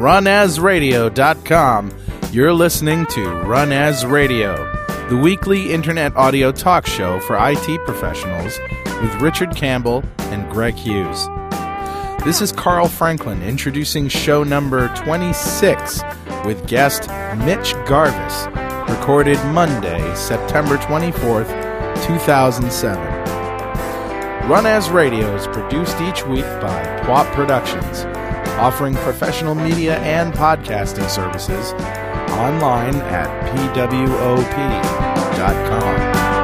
runasradio.com. You're listening to Run As Radio, the weekly internet audio talk show for IT professionals with Richard Campbell and Greg Hughes. This is Carl Franklin introducing show number 26 with guest Mitch Garvis, recorded Monday, September 24th, 2007. Run As Radio is produced each week by PWOP Productions, offering professional media and podcasting services online at pwop.com.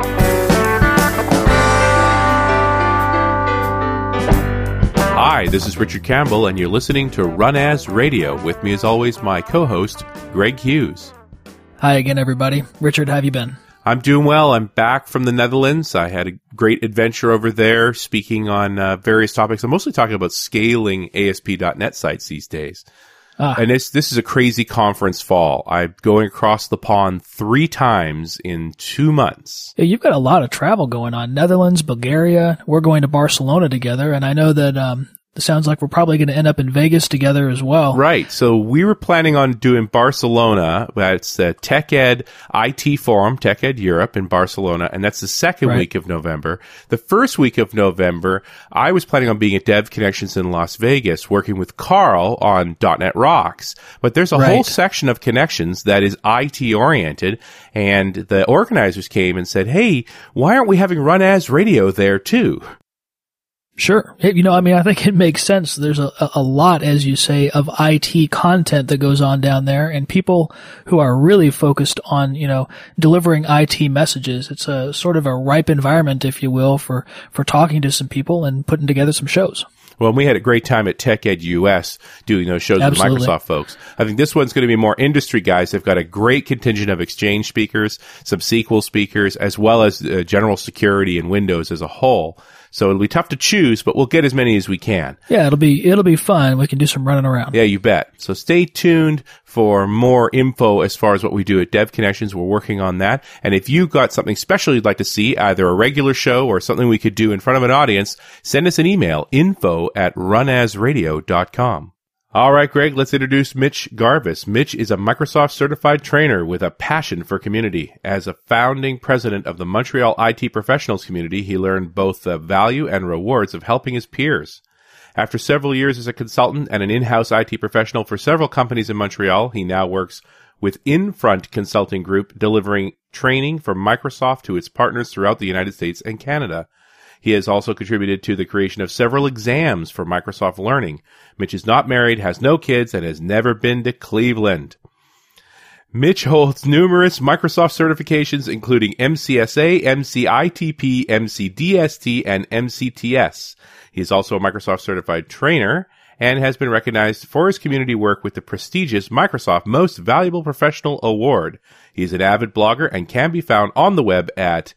Hi, this is Richard Campbell, and you're listening to Run As Radio. With me, as always, my co-host, Greg Hughes. Hi again, everybody. Richard, how have you been? I'm doing well. I'm back from the Netherlands. I had a great adventure over there, speaking on various topics. I'm mostly talking about scaling ASP.NET sites these days. And this is a crazy conference fall. I'm going across the pond 3 times in 2 months. Yeah, you've got a lot of travel going on. Netherlands, Bulgaria. We're going to Barcelona together, and I know that it sounds like we're probably going to end up in Vegas together as well. Right. So we were planning on doing Barcelona. That's the TechEd IT Forum, TechEd Europe in Barcelona, and that's the second week of November. The first week of November, I was planning on being at Dev Connections in Las Vegas, working with Carl on .NET Rocks. But there's a whole section of Connections that is IT-oriented, and the organizers came and said, hey, why aren't we having Run As Radio there too? Sure. I think it makes sense. There's a lot, as you say, of IT content that goes on down there, and people who are really focused on, delivering IT messages. It's a sort of a ripe environment, if you will, for talking to some people and putting together some shows. Well, we had a great time at TechEd US doing those shows with the Microsoft folks. I think this one's going to be more industry guys. They've got a great contingent of Exchange speakers, some SQL speakers, as well as general security and Windows as a whole. So it'll be tough to choose, but we'll get as many as we can. Yeah, it'll be fun. We can do some running around. Yeah, you bet. So stay tuned for more info as far as what we do at Dev Connections. We're working on that. And if you've got something special you'd like to see, either a regular show or something we could do in front of an audience, send us an email, info@runasradio.com. All right, Greg, let's introduce Mitch Garvis. Mitch is a Microsoft certified trainer with a passion for community. As a founding president of the Montreal IT professionals community, he learned both the value and rewards of helping his peers. After several years as a consultant and an in-house IT professional for several companies in Montreal, he now works with Infront Consulting Group, delivering training for Microsoft to its partners throughout the United States and Canada. He has also contributed to the creation of several exams for Microsoft Learning. Mitch is not married, has no kids, and has never been to Cleveland. Mitch holds numerous Microsoft certifications, including MCSA, MCITP, MCDST, and MCTS. He is also a Microsoft certified trainer and has been recognized for his community work with the prestigious Microsoft Most Valuable Professional Award. He is an avid blogger and can be found on the web at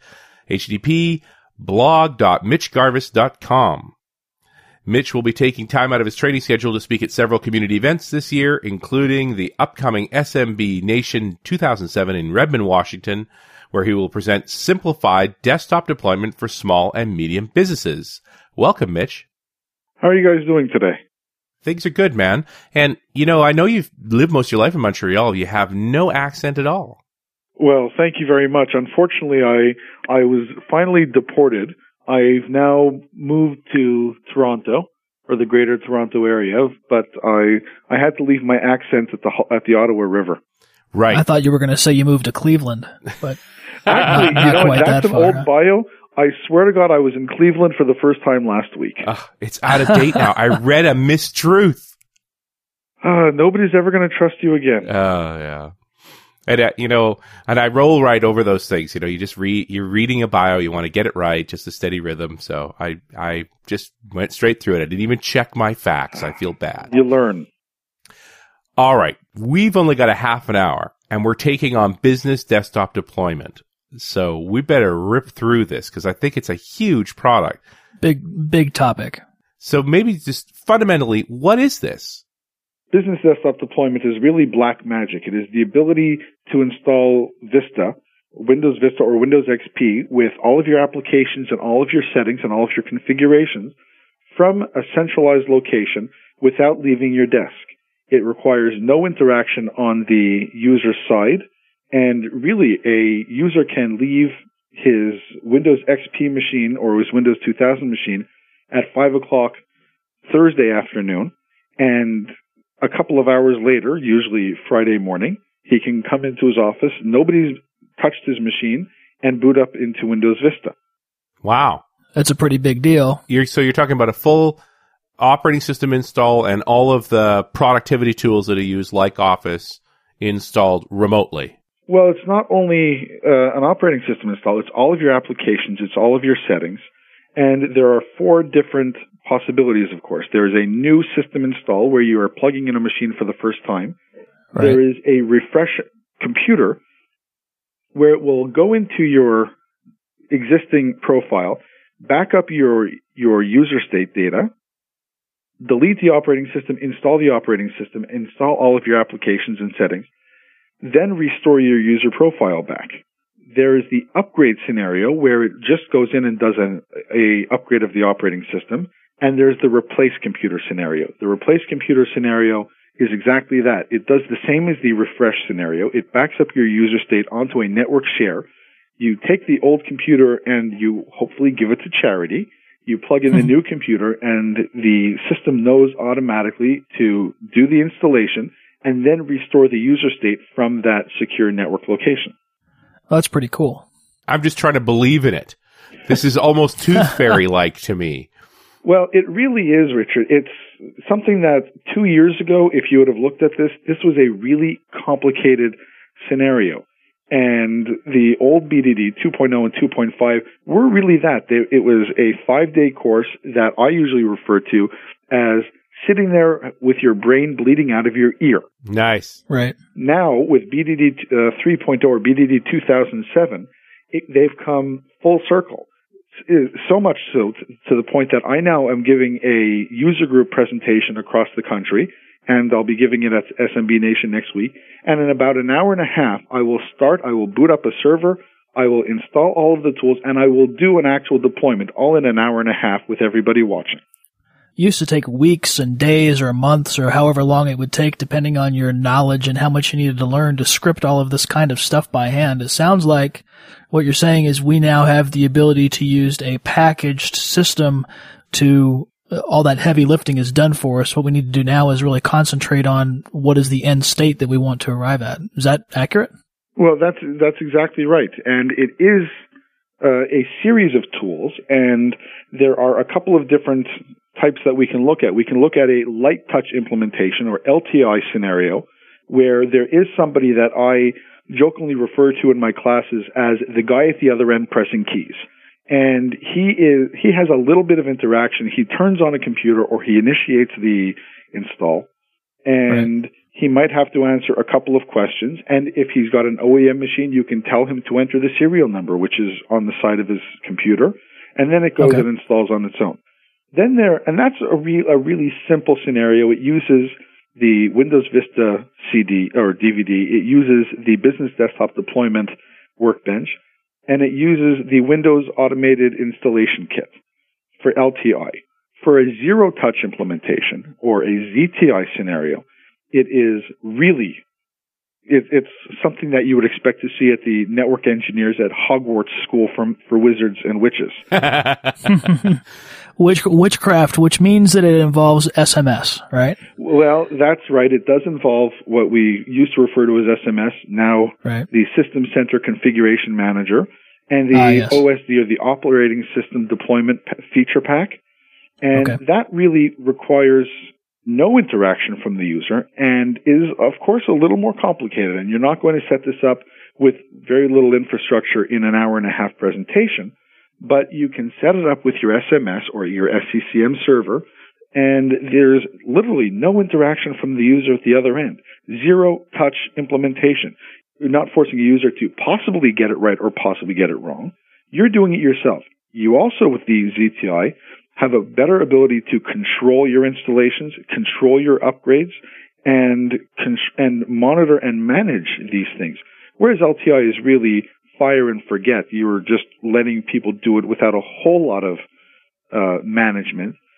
http://blog.mitchgarvis.com. Mitch will be taking time out of his training schedule to speak at several community events this year, including the upcoming SMB Nation 2007 in Redmond, Washington, where he will present simplified desktop deployment for small and medium businesses. Welcome, Mitch. How are you guys doing today? Things are good, man. And, I know you've lived most of your life in Montreal. You have no accent at all. Well, thank you very much. Unfortunately, I was finally deported. I've now moved to Toronto, or the greater Toronto area, but I had to leave my accent at the Ottawa River. Right. I thought you were going to say you moved to Cleveland, but actually, not quite that's that an far, old bio. I swear to God, I was in Cleveland for the first time last week. It's out of date now. I read a mistruth. Nobody's ever going to trust you again. Oh, yeah. And, and I roll right over those things. You just you're reading a bio, you want to get it right, just a steady rhythm. So I just went straight through it. I didn't even check my facts. I feel bad. You learn. All right. We've only got a half an hour, and we're taking on business desktop deployment. So we better rip through this because I think it's a huge product. Big topic. So maybe just fundamentally, what is this? Business desktop deployment is really black magic. It is the ability to install Vista, Windows Vista or Windows XP with all of your applications and all of your settings and all of your configurations from a centralized location without leaving your desk. It requires no interaction on the user side. And really, a user can leave his Windows XP machine or his Windows 2000 machine at 5 o'clock Thursday afternoon, and a couple of hours later, usually Friday morning, he can come into his office, nobody's touched his machine, and boot up into Windows Vista. Wow. That's a pretty big deal. So you're talking about a full operating system install and all of the productivity tools that are used, like Office, installed remotely. Well, it's not only an operating system install, it's all of your applications, it's all of your settings, and there are 4 different possibilities, of course. There is a new system install where you are plugging in a machine for the first time. Right. There is a refresh computer where it will go into your existing profile, back up your user state data, delete the operating system, install the operating system, install all of your applications and settings, then restore your user profile back. There is the upgrade scenario where it just goes in and does a upgrade of the operating system, and there's the replace computer scenario. The replace computer scenario is exactly that. It does the same as the refresh scenario. It backs up your user state onto a network share. You take the old computer and you hopefully give it to charity. You plug in the new computer, and the system knows automatically to do the installation and then restore the user state from that secure network location. Well, that's pretty cool. I'm just trying to believe in it. This is almost Tooth Fairy-like to me. Well, it really is, Richard. It's something that 2 years ago, if you would have looked at this was a really complicated scenario. And the old BDD 2.0 and 2.5 were really that. It was a 5-day course that I usually refer to as sitting there with your brain bleeding out of your ear. Nice. Right. Now, with BDD 3.0 or BDD 2007, they've come full circle. So much so to the point that I now am giving a user group presentation across the country, and I'll be giving it at SMB Nation next week. And in about an hour and a half, I will boot up a server, I will install all of the tools, and I will do an actual deployment all in an hour and a half with everybody watching. Used to take weeks and days or months or however long it would take, depending on your knowledge and how much you needed to learn to script all of this kind of stuff by hand. It sounds like what you're saying is we now have the ability to use a packaged system to all that heavy lifting is done for us. What we need to do now is really concentrate on what is the end state that we want to arrive at. Is that accurate? Well, that's exactly right. And it is a series of tools, and there are a couple of different types that we can look at. We can look at a light touch implementation or LTI scenario where there is somebody that I jokingly refer to in my classes as the guy at the other end pressing keys. And he has a little bit of interaction. He turns on a computer or he initiates the install, and he might have to answer a couple of questions. And if he's got an OEM machine, you can tell him to enter the serial number, which is on the side of his computer, and then it goes and installs on its own. And that's a really simple scenario. It uses the Windows Vista CD or DVD. It uses the Business Desktop Deployment Workbench, and it uses the Windows Automated Installation Kit for LTI. For a zero-touch implementation or a ZTI scenario, it is really it's something that you would expect to see at the network engineers at Hogwarts School for Wizards and Witches. Witchcraft, which means that it involves SMS, right? Well, that's right. It does involve what we used to refer to as SMS, now the System Center Configuration Manager, and the OSD, or the Operating System Deployment Feature Pack. And that really requires no interaction from the user and is, of course, a little more complicated. And you're not going to set this up with very little infrastructure in an hour and a half presentation, but you can set it up with your SMS or your SCCM server, and there's literally no interaction from the user at the other end. Zero-touch implementation. You're not forcing a user to possibly get it right or possibly get it wrong. You're doing it yourself. You also, with the ZTI, have a better ability to control your installations, control your upgrades, and monitor and manage these things. Whereas LTI is really fire and forget. You're just letting people do it without a whole lot of management.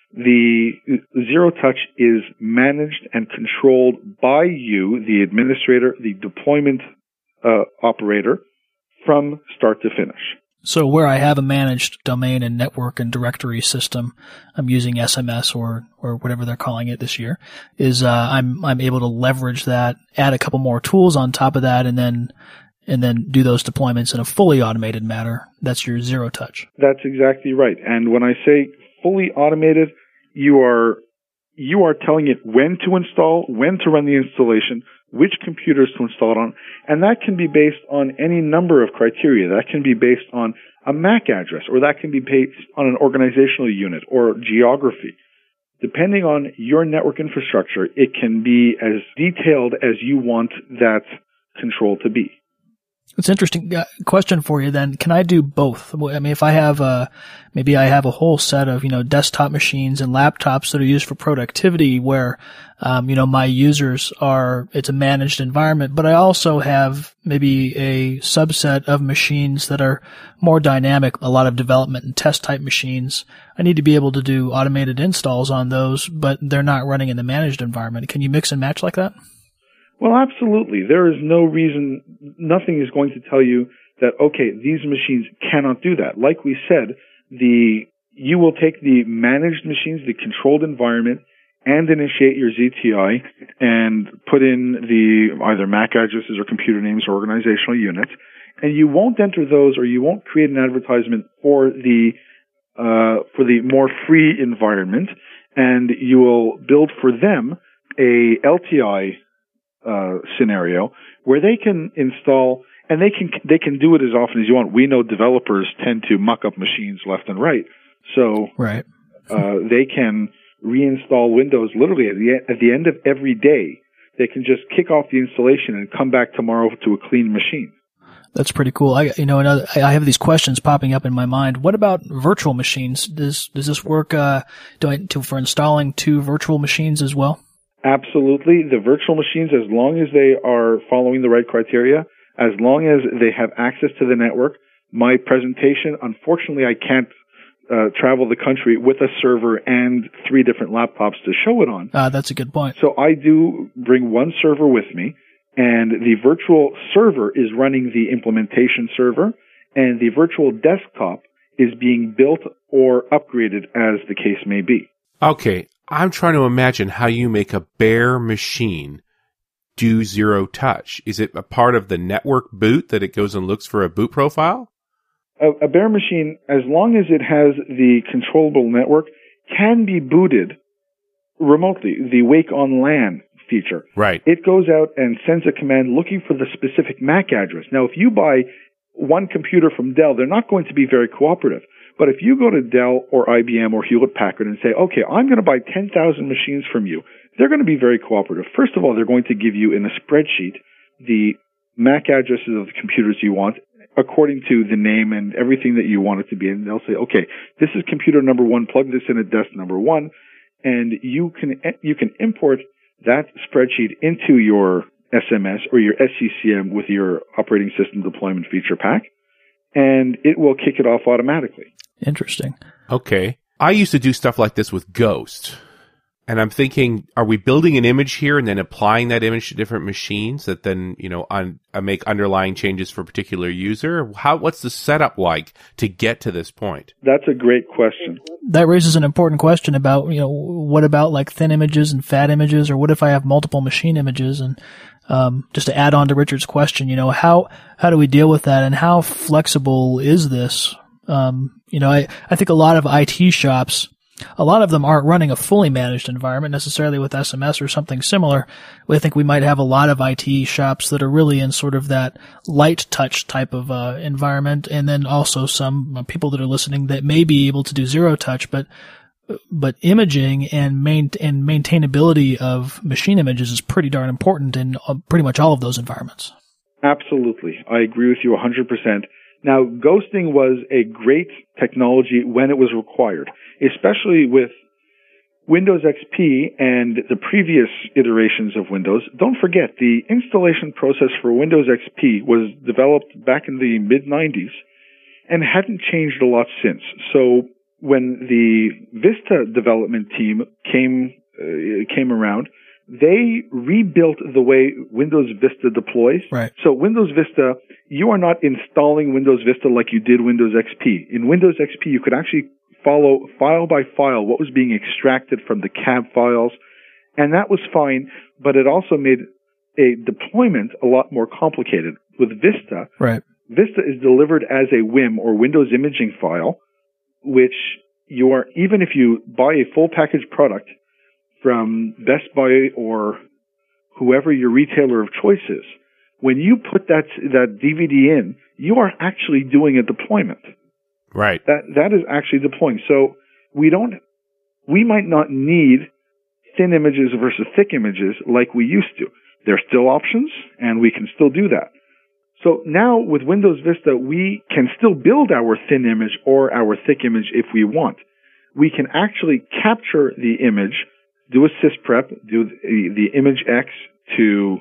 the Zero Touch is managed and controlled by you, the administrator, the deployment operator, from start to finish. So where I have a managed domain and network and directory system, I'm using SMS or whatever they're calling it this year, is I'm able to leverage that, add a couple more tools on top of that, and then do those deployments in a fully automated manner. That's your Zero Touch. That's exactly right. And when I say fully automated, you are telling it when to install, when to run the installation, which computers to install it on, and that can be based on any number of criteria. That can be based on a MAC address, or that can be based on an organizational unit or geography. Depending on your network infrastructure, it can be as detailed as you want that control to be. It's an interesting question for you then. Can I do both? I mean, if I have maybe I have a whole set of, desktop machines and laptops that are used for productivity where, my users it's a managed environment, but I also have maybe a subset of machines that are more dynamic, a lot of development and test type machines. I need to be able to do automated installs on those, but they're not running in the managed environment. Can you mix and match like that? Well, absolutely. There is no reason, nothing is going to tell you that, okay, these machines cannot do that. Like we said, you will take the managed machines, the controlled environment, and initiate your ZTI and put in the either MAC addresses or computer names or organizational units, and you won't enter those, or you won't create an advertisement for the more free environment, and you will build for them a LTI scenario where they can install, and they can do it as often as you want. We know developers tend to muck up machines left and right, so right. They can reinstall Windows literally at the end of every day. They can just kick off the installation and come back tomorrow to a clean machine. That's pretty cool. I have these questions popping up in my mind. What about virtual machines? Does this work for installing 2 virtual machines as well? Absolutely. The virtual machines, as long as they are following the right criteria, as long as they have access to the network. My presentation, unfortunately, I can't travel the country with a server and 3 different laptops to show it on. That's a good point. So I do bring one server with me, and the virtual server is running the implementation server, and the virtual desktop is being built or upgraded as the case may be. Okay, I'm trying to imagine how you make a bare machine do Zero Touch. Is it a part of the network boot that it goes and looks for a boot profile? A bare machine, as long as it has the controllable network, can be booted remotely, the Wake on LAN feature. Right. It goes out and sends a command looking for the specific MAC address. Now, if you buy one computer from Dell, they're not going to be very cooperative. But if you go to Dell or IBM or Hewlett-Packard and say, okay, I'm going to buy 10,000 machines from you, they're going to be very cooperative. First of all, they're going to give you in a spreadsheet the MAC addresses of the computers you want according to the name and everything that you want it to be. And they'll say, okay, this is computer number 1, plug this in at desk number 1, and you can import that spreadsheet into your SMS or your SCCM with your operating system deployment feature pack, and it will kick it off automatically. Interesting. Okay. I used to do stuff like this with Ghost. And I'm thinking, are we building an image here and then applying that image to different machines that then, make underlying changes for a particular user? What's the setup like to get to this point? That's a great question. That raises an important question about, what about like thin images and fat images, or what if I have multiple machine images? And just to add on to Richard's question, how do we deal with that, and how flexible is this? I think a lot of IT shops, a lot of them aren't running a fully managed environment necessarily with SMS or something similar. I think we might have a lot of IT shops that are really in sort of that light touch type of environment, and then also some people that are listening that may be able to do Zero Touch, but imaging and maintainability of machine images is pretty darn important in pretty much all of those environments. Absolutely. I agree with you 100%. Now, ghosting was a great technology when it was required, especially with Windows XP and the previous iterations of Windows. Don't forget, the installation process for Windows XP was developed back in the mid-90s and hadn't changed a lot since. So when the Vista development team came around, they rebuilt the way Windows Vista deploys. Right. So Windows Vista, you are not installing Windows Vista like you did Windows XP. In Windows XP, you could actually follow file by file what was being extracted from the cab files, and that was fine, but it also made a deployment a lot more complicated. With Vista, right. Vista is delivered as a WIM or Windows imaging file, which you are, even if you buy a full package product from Best Buy or whoever your retailer of choice is, when you put that DVD in, you are actually doing a deployment. Right. That is actually deploying. So we might not need thin images versus thick images like we used to. There's still options, and we can still do that. So now with Windows Vista, we can still build our thin image or our thick image if we want. We can actually capture the image, do a sysprep, do the image X to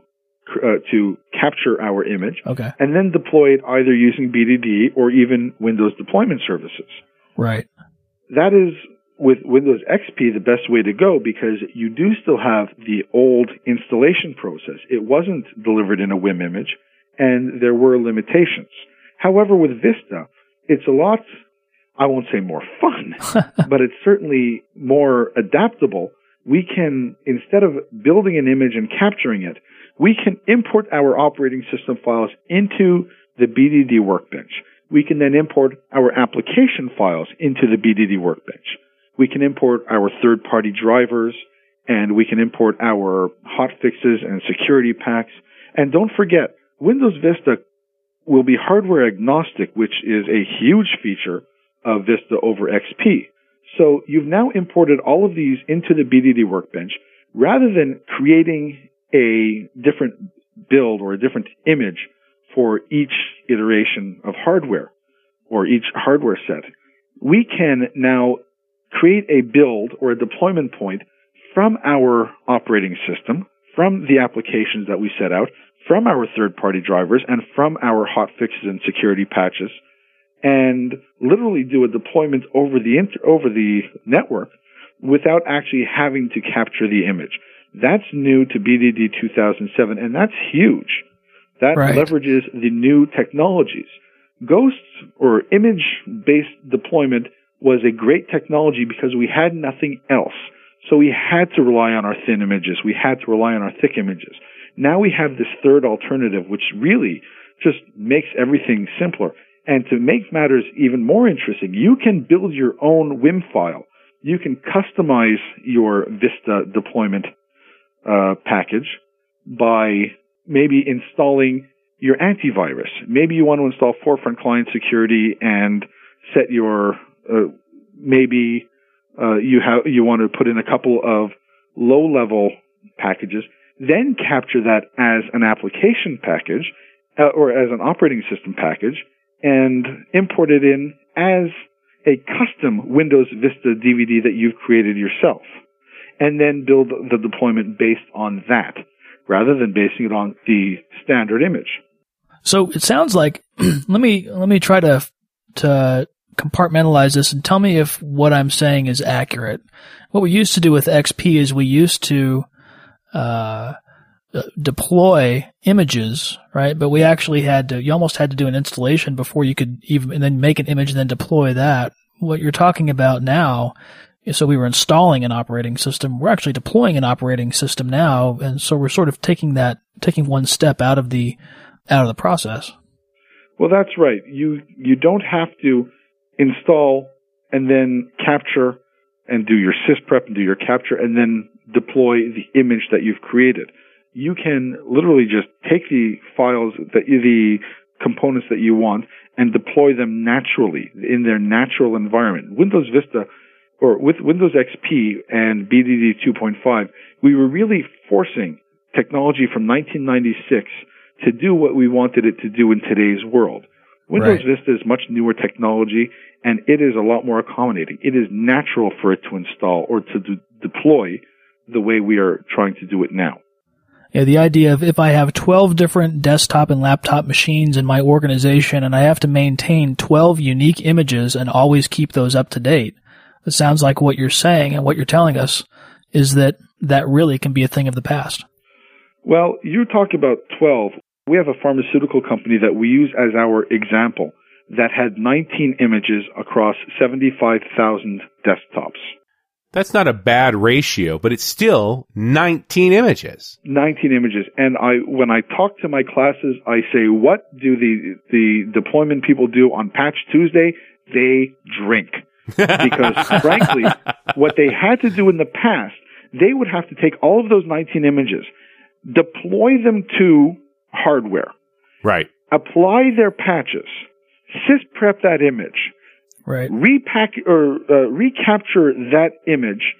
capture our image, okay, and then deploy it either using BDD or even Windows Deployment Services. Right. That is, with Windows XP, the best way to go because you do still have the old installation process. It wasn't delivered in a WIM image, and there were limitations. However, with Vista, it's a lot, I won't say more fun, but it's certainly more adaptable. We can, instead of building an image and capturing it, we can import our operating system files into the BDD workbench. We can then import our application files into the BDD workbench. We can import our third-party drivers, and we can import our hotfixes and security packs. And don't forget, Windows Vista will be hardware agnostic, which is a huge feature of Vista over XP. So you've now imported all of these into the BDD workbench. Rather than creating a different build or a different image for each iteration of hardware or each hardware set, we can now create a build or a deployment point from our operating system, from the applications that we set out, from our third-party drivers, and from our hotfixes and security patches, and literally do a deployment over the network without actually having to capture the image. That's new to BDD 2007, and that's huge. That right. leverages the new technologies. Ghosts or image-based deployment was a great technology because we had nothing else. So we had to rely on our thin images. We had to rely on our thick images. Now we have this third alternative, which really just makes everything simpler. And to make matters even more interesting, you can build your own WIM file. You can customize your Vista deployment package by maybe installing your antivirus. Maybe you want to install Forefront Client Security and set your you want to put in a couple of low-level packages, then capture that as an application package or as an operating system package, and import it in as a custom Windows Vista DVD that you've created yourself, and then build the deployment based on that, rather than basing it on the standard image. So it sounds like let me try to compartmentalize this and tell me if what I'm saying is accurate. What we used to do with XP is we used to deploy images, right? But we actually you almost had to do an installation before you could even, and then make an image and then deploy that. What you're talking about now, so we were installing an operating system. We're actually deploying an operating system now. And so we're sort of taking one step out of the process. Well, that's right. You don't have to install and then capture and do your sysprep and do your capture and then deploy the image that you've created. You can literally just take the files, the components that you want, and deploy them naturally in their natural environment. Windows Vista, or with Windows XP and BDD 2.5, we were really forcing technology from 1996 to do what we wanted it to do in today's world. Windows Vista is much newer technology, and it is a lot more accommodating. It is natural for it to install or to deploy the way we are trying to do it now. Yeah, the idea of if I have 12 different desktop and laptop machines in my organization and I have to maintain 12 unique images and always keep those up to date, It sounds like what you're saying and what you're telling us is that really can be a thing of the past. Well, you talked about 12. We have a pharmaceutical company that we use as our example that had 19 images across 75,000 desktops. That's not a bad ratio, but it's still 19 images. 19 images. And when I talk to my classes, I say, what do the deployment people do on Patch Tuesday? They drink. Because frankly, what they had to do in the past, they would have to take all of those 19 images, deploy them to hardware, right? Apply their patches, sysprep that image, right? Recapture that image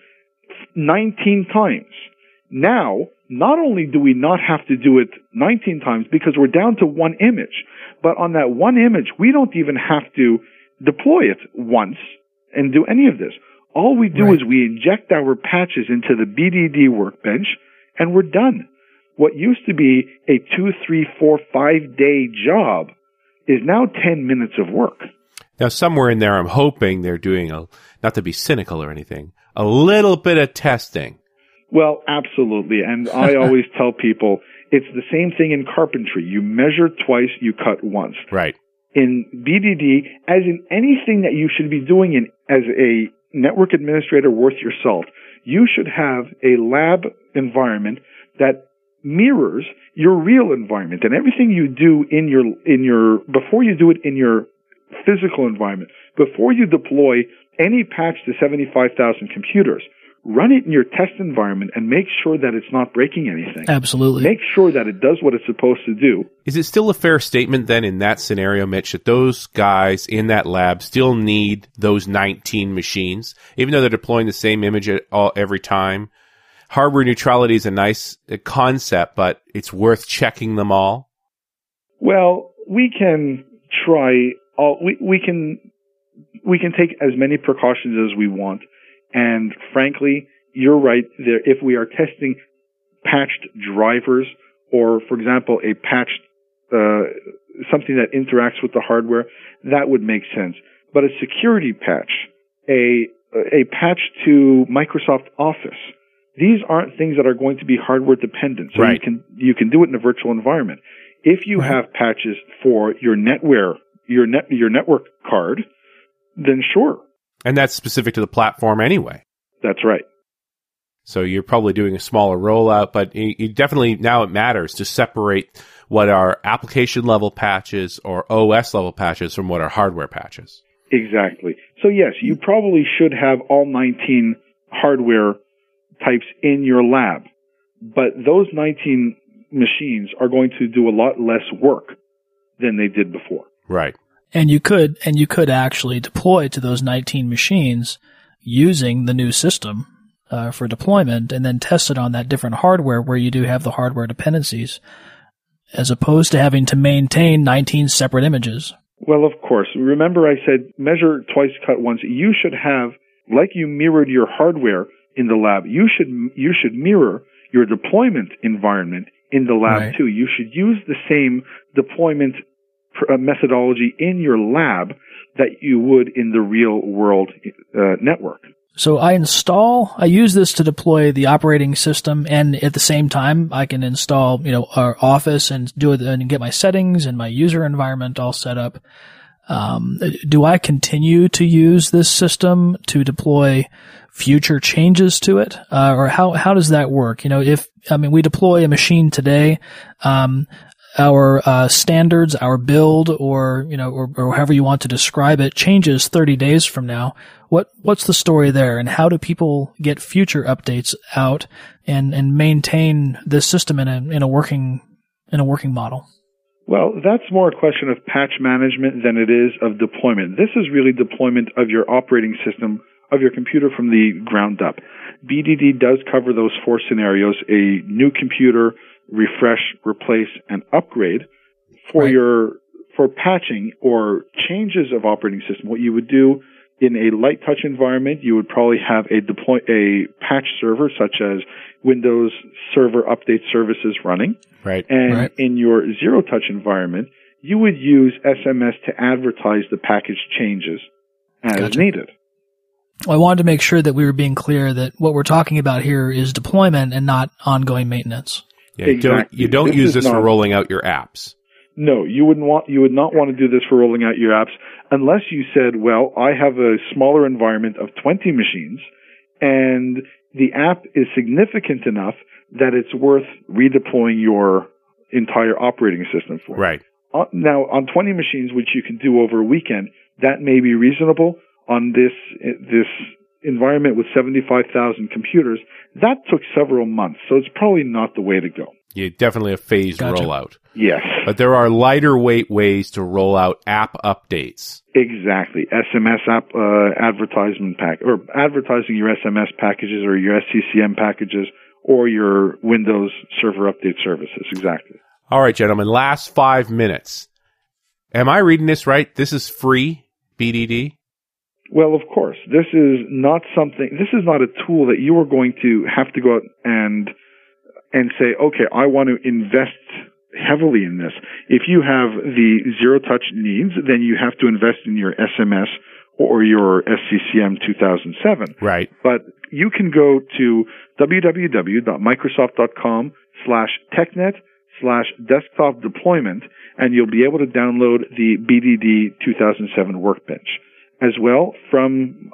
19 times. Now, not only do we not have to do it 19 times because we're down to one image, but on that one image, we don't even have to deploy it once and do any of this. All we do is we inject our patches into the BDD workbench, and we're done. What used to be a 2, 3, 4, 5 day job is now 10 minutes of work. Now, somewhere in there, I'm hoping they're doing, not to be cynical or anything, a little bit of testing. Well, absolutely. And I always tell people it's the same thing in carpentry. You measure twice, you cut once. Right. In BDD, as in anything that you should be doing as a network administrator worth your salt, you should have a lab environment that mirrors your real environment, and everything you do in your before you do it in your physical environment, before you deploy any patch to 75,000 computers, run it in your test environment and make sure that it's not breaking anything. Absolutely. Make sure that it does what it's supposed to do. Is it still a fair statement then in that scenario, Mitch, that those guys in that lab still need those 19 machines, even though they're deploying the same image every time? Hardware neutrality is a nice concept, but it's worth checking them all? Well, we can try all, we can take as many precautions as we want. And frankly, you're right there. If we are testing patched drivers or, for example, a patched, something that interacts with the hardware, that would make sense. But a security patch, a patch to Microsoft Office, these aren't things that are going to be hardware dependent. So you can do it in a virtual environment. If you have patches for your network card, then sure. And that's specific to the platform anyway. That's right. So you're probably doing a smaller rollout, but you definitely, now it matters to separate what are application level patches or OS level patches from what are hardware patches. Exactly. So yes, you probably should have all 19 hardware types in your lab, but those 19 machines are going to do a lot less work than they did before. Right. And you could actually deploy to those 19 machines using the new system for deployment and then test it on that different hardware where you do have the hardware dependencies, as opposed to having to maintain 19 separate images. Well, of course. Remember I said measure twice, cut once. You should have, like you mirrored your hardware in the lab, you should mirror your deployment environment in the lab too. You should use the same deployment methodology in your lab that you would in the real world network. So I use this to deploy the operating system, and at the same time I can install, our Office and do it and get my settings and my user environment all set up. Do I continue to use this system to deploy future changes to it? Or how does that work? We deploy a machine today, our standards, our build, or however you want to describe it, changes 30 days from now. What's the story there, and how do people get future updates out and maintain this system in a working model? Well, that's more a question of patch management than it is of deployment. This is really deployment of your operating system, of your computer from the ground up. BDD does cover those 4 scenarios: a new computer, refresh, replace, and upgrade. For patching or changes of operating system, what you would do in a light touch environment, you would probably have a patch server such as Windows Server Update Services running. Right. And in your zero touch environment, you would use SMS to advertise the package changes as needed. Well, I wanted to make sure that we were being clear that what we're talking about here is deployment and not ongoing maintenance. Yeah, Exactly. you don't use this for rolling out your apps. No, you would not want to do this for rolling out your apps unless you said, well, I have a smaller environment of 20 machines and the app is significant enough that it's worth redeploying your entire operating system for. Right. Now, on 20 machines, which you can do over a weekend, that may be reasonable. On this environment with 75,000 computers, that took several months, so it's probably not the way to go. Yeah, definitely a phased rollout. Yes. But there are lighter weight ways to roll out app updates. Exactly. SMS app advertising your SMS packages or your SCCM packages or your Windows Server Update services. Exactly. All right, gentlemen, last 5 minutes. Am I reading this right? This is free, BDD? Well, of course. This is not a tool that you are going to have to go out and say, okay, I want to invest heavily in this. If you have the zero-touch needs, then you have to invest in your SMS or your SCCM 2007. Right. But you can go to www.microsoft.com/technet/desktop deployment, and you'll be able to download the BDD 2007 Workbench. As well, from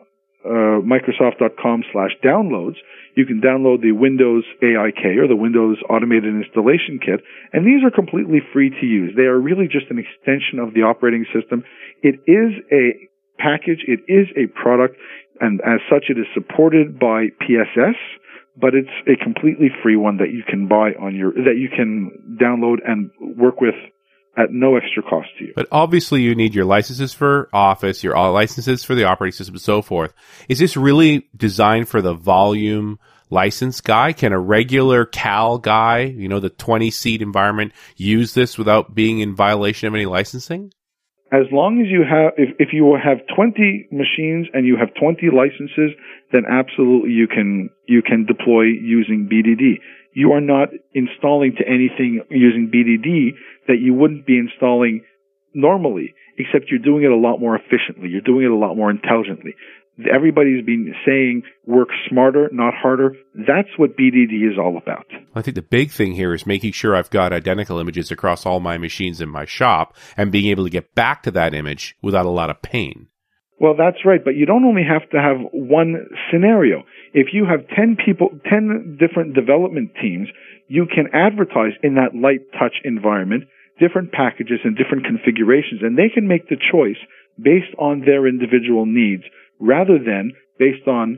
Microsoft.com/downloads, you can download the Windows AIK or the Windows Automated Installation Kit, and these are completely free to use. They are really just an extension of the operating system. It is a package, it is a product, and as such it is supported by PSS, but it's a completely free one that you can that you can download and work with at no extra cost to you. But obviously you need your licenses for Office, your licenses for the operating system, and so forth. Is this really designed for the volume license guy? Can a regular Cal guy, the 20-seat environment, use this without being in violation of any licensing? As long as you have, if you have 20 machines and you have 20 licenses, then absolutely you can deploy using BDD. You are not installing to anything using BDD that you wouldn't be installing normally, except you're doing it a lot more efficiently. You're doing it a lot more intelligently. Everybody's been saying work smarter, not harder. That's what BDD is all about. I think the big thing here is making sure I've got identical images across all my machines in my shop and being able to get back to that image without a lot of pain. Well, that's right, but you don't only have to have one scenario. If you have 10 different development teams, you can advertise in that light touch environment different packages and different configurations, and they can make the choice based on their individual needs rather than based on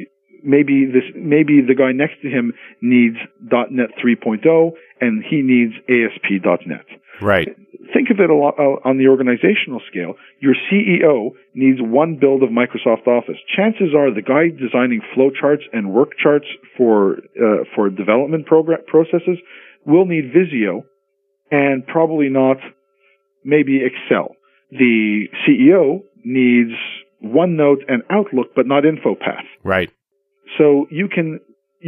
maybe the guy next to him needs .NET 3.0 and he needs ASP.NET. Right. Think of it a lot on the organizational scale. Your CEO needs one build of Microsoft Office. Chances are the guy designing flowcharts and work charts for development processes will need Visio and probably not maybe Excel. The CEO needs OneNote and Outlook, but not InfoPath. Right. So you can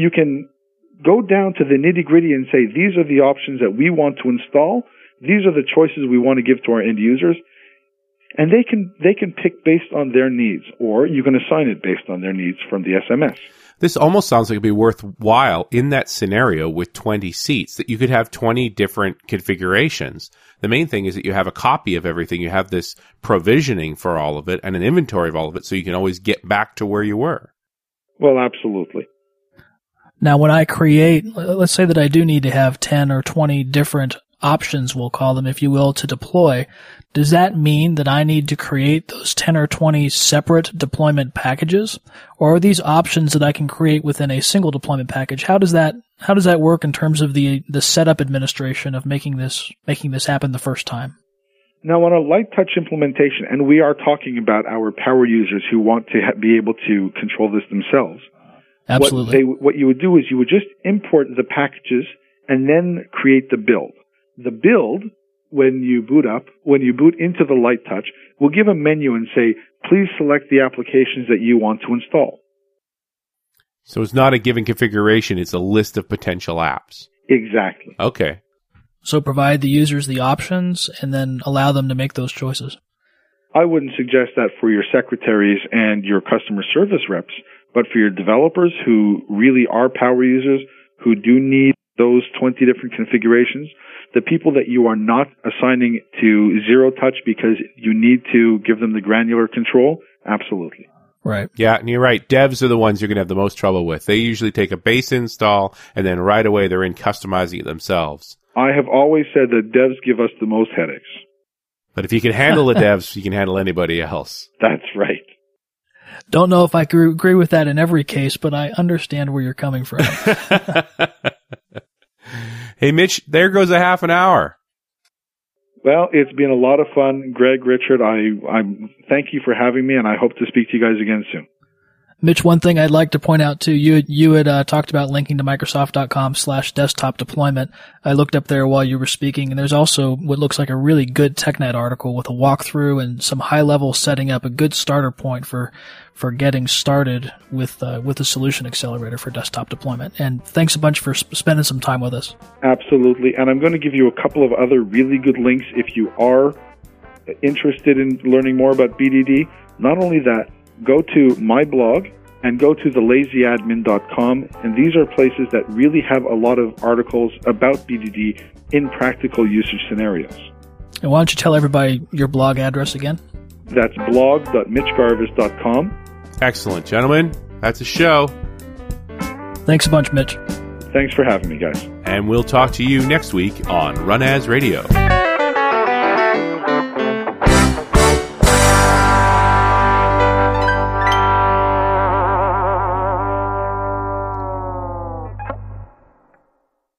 go down to the nitty-gritty and say, these are the options that we want to install. These are the choices we want to give to our end users. And they can pick based on their needs, or you can assign it based on their needs from the SMS. This almost sounds like it'd be worthwhile in that scenario with 20 seats that you could have 20 different configurations. The main thing is that you have a copy of everything. You have this provisioning for all of it and an inventory of all of it so you can always get back to where you were. Well, absolutely. Now, when I create, let's say that I do need to have 10 or 20 different options, we'll call them, if you will, to deploy. Does that mean that I need to create those 10 or 20 separate deployment packages? Or are these options that I can create within a single deployment package? How does that work in terms of the setup administration of making this happen the first time? Now, on a light touch implementation, and we are talking about our power users who want to be able to control this themselves. Absolutely. What you would do is you would just import the packages and then create the build. The build, when you boot into the light touch, will give a menu and say, please select the applications that you want to install. So it's not a given configuration, it's a list of potential apps. Exactly. Okay. So provide the users the options and then allow them to make those choices. I wouldn't suggest that for your secretaries and your customer service reps, but for your developers who really are power users, who do need those 20 different configurations, the people that you are not assigning to zero touch because you need to give them the granular control, absolutely. Right. Yeah, and you're right. Devs are the ones you're going to have the most trouble with. They usually take a base install, and then right away they're in customizing it themselves. I have always said that devs give us the most headaches. But if you can handle the devs, you can handle anybody else. That's right. Don't know if I agree with that in every case, but I understand where you're coming from. Hey, Mitch, there goes a half an hour. Well, it's been a lot of fun. Greg, Richard, I thank you for having me, and I hope to speak to you guys again soon. Mitch, one thing I'd like to point out too, you had talked about linking to Microsoft.com/desktop deployment. I looked up there while you were speaking, and there's also what looks like a really good TechNet article with a walkthrough and some high-level setting up, a good starter point for getting started with the solution accelerator for desktop deployment. And thanks a bunch for spending some time with us. Absolutely, and I'm going to give you a couple of other really good links if you are interested in learning more about BDD. Not only that, go to my blog and go to thelazyadmin.com, and these are places that really have a lot of articles about BDD in practical usage scenarios. And why don't you tell everybody your blog address again? That's blog.mitchgarvis.com. Excellent, gentlemen. That's a show. Thanks a bunch, Mitch. Thanks for having me, guys. And we'll talk to you next week on Run As Radio.